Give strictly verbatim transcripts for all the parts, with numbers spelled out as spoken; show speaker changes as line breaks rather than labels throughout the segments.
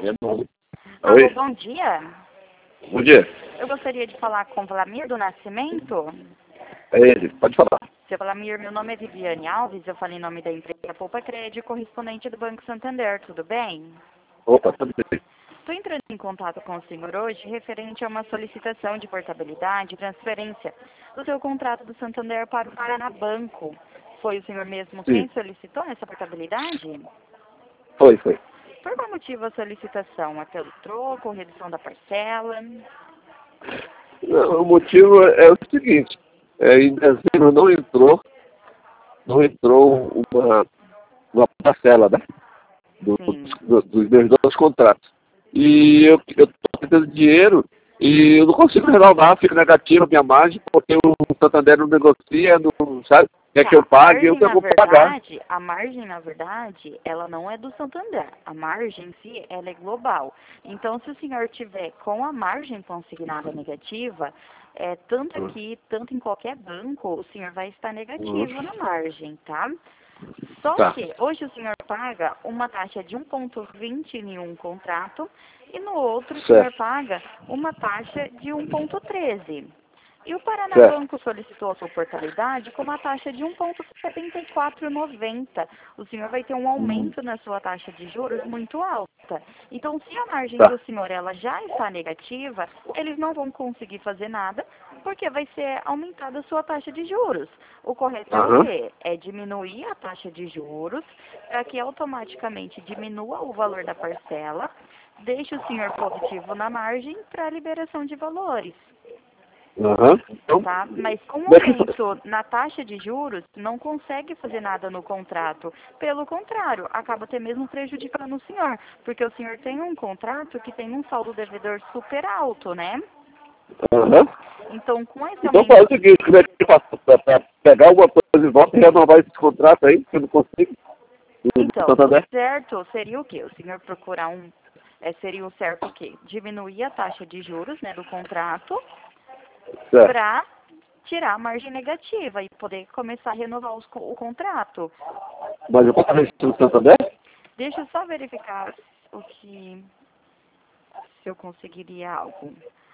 É bom.
Alô,
Oi,
bom dia.
bom dia.
Eu gostaria de falar com o Vlamir do Nascimento.
É ele, pode falar.
Seu Vlamir, meu nome é Viviane Alves, eu falo em nome da empresa Poupa Crédito, correspondente do Banco Santander, tudo bem?
Opa, tudo bem.
Estou entrando em contato com o senhor hoje referente a uma solicitação de portabilidade e transferência do seu contrato do Santander para o Paraná Banco. Foi o senhor mesmo quem
Sim,
solicitou essa portabilidade?
foi, foi.
Por qual motivo a solicitação? É pelo troco, redução da parcela?
Não, o motivo é o seguinte, é, em dezembro não entrou, não entrou uma, uma parcela, né? Do,
Sim.
do, dos meus dois contratos. E eu estou tendo dinheiro e eu não consigo renovar, fica negativa a minha margem, porque o Santander não negocia, não sabe, quer que eu
Tá, a
pague, eu
margem,
que eu
na
vou pagar.
verdade, a margem, na verdade, ela não é do Santander. A margem em si, ela é global. Então, se o senhor tiver com a margem consignada negativa, é, tanto
Uhum.
aqui, tanto em qualquer banco, o senhor vai estar
Uhum.
negativo na margem, tá? Só
Tá,
que hoje o senhor paga uma taxa de um ponto vinte em um contrato e no outro o senhor
certo,
paga uma taxa de um ponto treze. E o Paraná
certo.
Banco solicitou a sua portabilidade com uma taxa de um ponto setenta e quatro noventa. O senhor vai ter um
Hum,
aumento na sua taxa de juros muito alta. Então, se a margem do
tá.
senhor ela já está negativa, eles não vão conseguir fazer nada, porque vai ser aumentada a sua taxa de juros. O correto é o
Aham.
quê? É diminuir a taxa de juros, para que automaticamente diminua o valor da parcela, deixe o senhor positivo na margem para a liberação de valores.
Aham. Então,
Tá? Mas com o
como é que faz?
aumento na taxa de juros, não consegue fazer nada no contrato. Pelo contrário, acaba até mesmo prejudicando o senhor, porque o senhor tem um contrato que tem um saldo devedor super alto, né?
Aham.
Então, com esse
Então faz
aumento...
o seguinte, como é que eu faço para pegar alguma coisa de volta e renovar esse contrato aí, que eu não consigo, do do
Então, o
Santander?
certo seria o quê? O senhor procurar um... É, seria o certo o quê? Diminuir a taxa de juros, né, do contrato
Certo.
para tirar a margem negativa e poder começar a renovar os co- o contrato.
Mas eu posso fazer isso no Santander?
Deixa eu só verificar o que, se eu conseguiria algo.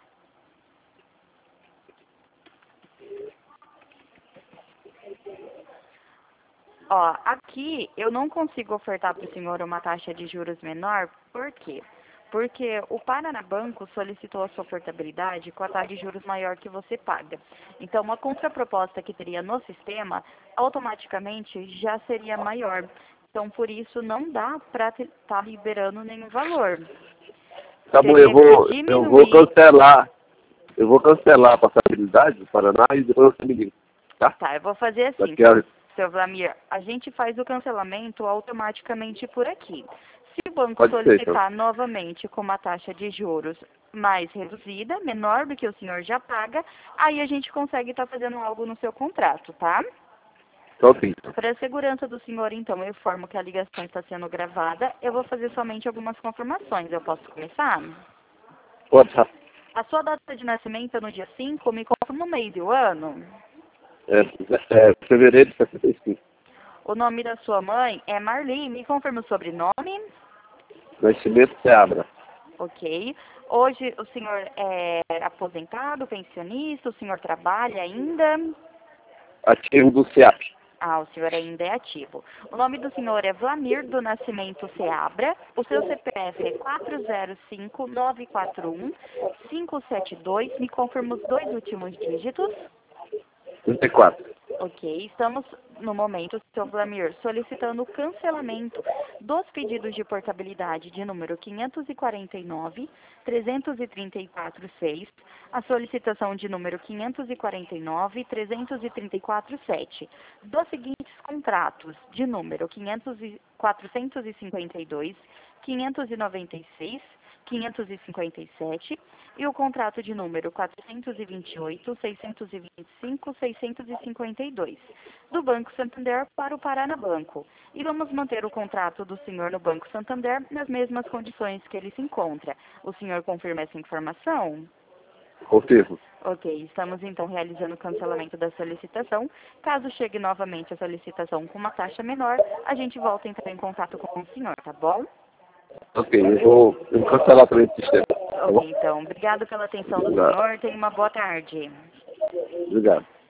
Ó, aqui eu não consigo ofertar para o senhor uma taxa de juros menor, por quê? Porque o Paraná Banco solicitou a sua portabilidade com a taxa de juros maior que você paga. Então, uma contraproposta que teria no sistema, automaticamente já seria maior. Então, por isso, não dá para estar liberando nenhum valor.
Tá bom, eu
Teria que
vou, eu vou
diminuir.
cancelar, eu vou cancelar a passabilidade do Paraná e depois você me liga, tá?
Tá, eu vou fazer assim,
Daqui
seu,
a...
seu Vlamir. A gente faz o cancelamento automaticamente por aqui. Se o banco
Pode ser, então.
solicitar novamente com uma taxa de juros mais reduzida, menor do que o senhor já paga, aí a gente consegue estar fazendo algo no seu contrato, tá?
Então sim.
Para a segurança do senhor, então, eu informo que a ligação está sendo gravada. Eu vou fazer somente algumas confirmações. Eu posso começar?
Pode, tá.
A sua data de nascimento é no dia cinco, me confirma o mês e o ano.
É, é fevereiro de sessenta e cinco.
O nome da sua mãe é Marli. Me confirma o sobrenome.
Nascimento Seabra.
Ok. Hoje o senhor é aposentado, pensionista, o senhor trabalha ainda?
Ativo do SEAP.
Ah, o senhor ainda é ativo. O nome do senhor é Vlamir do Nascimento Seabra. O seu C P F é quatro zero cinco nove quatro um cinco sete dois. Me confirma os dois últimos dígitos.
trinta e quatro.
Ok, estamos no momento, seu Vlamir, solicitando o cancelamento dos pedidos de portabilidade de número quinhentos e quarenta e nove, trezentos e trinta e quatro, seis, a solicitação de número quinhentos e quarenta e nove, trezentos e trinta e quatro, sete, dos seguintes contratos de número quinhentos e quatrocentos e cinquenta e dois, quinhentos e noventa e seis, quinhentos e cinquenta e sete e o contrato de número quatrocentos e vinte e oito, seiscentos e vinte e cinco, seiscentos e cinquenta e dois, do Banco Santander para o Paraná Banco. E vamos manter o contrato do senhor no Banco Santander nas mesmas condições que ele se encontra. O senhor confirma essa informação?
Confirmo.
Ok, estamos então realizando o cancelamento da solicitação. Caso chegue novamente a solicitação com uma taxa menor, a gente volta a entrar em contato com o senhor, tá bom?
Ok, eu vou, eu vou cancelar para esse sistema. Tá bom?
Ok, então. Obrigado pela atenção do
Obrigado.
senhor. Tenha uma boa tarde.
Obrigado.